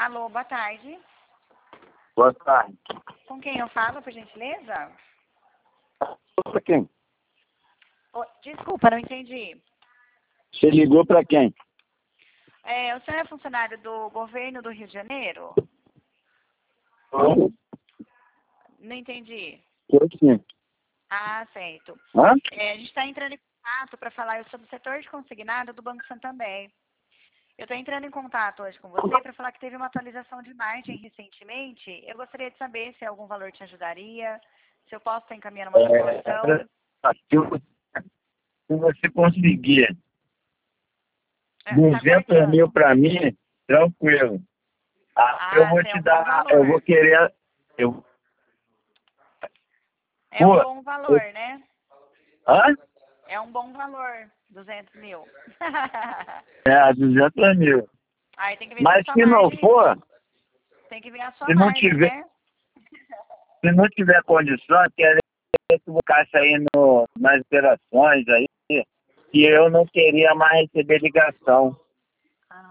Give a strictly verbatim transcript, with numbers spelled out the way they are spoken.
Alô, boa tarde. Boa tarde. Com quem eu falo, por gentileza? Para quem? Oh, desculpa, não entendi. Você ligou para quem? É, o senhor é funcionário do governo do Rio de Janeiro? Oi? Não entendi. Foi sim. Ah, certo. Hã? É, a gente está entrando em contato para falar sobre o setor de consignado do Banco Santander. Eu estou entrando em contato hoje com você para falar que teve uma atualização de margem recentemente. Eu gostaria de saber se algum valor te ajudaria, se eu posso estar encaminhando uma informação. É, se você se você conseguir É, tá duzentos mil cortando. para mim, tranquilo. Ah, eu Ah, vou sim, é te um bom dar, eu vou valor. querer. Eu, É um pô, bom valor, eu, né? hã? É um bom valor, duzentos mil. É, duzentos mil. Aí tem que ver se a Mas sua se não margem, for, tem que ver a sua se não margem, tiver, né? se não tiver condição, quer colocar isso aí no, nas operações aí, que eu não queria mais receber ligação.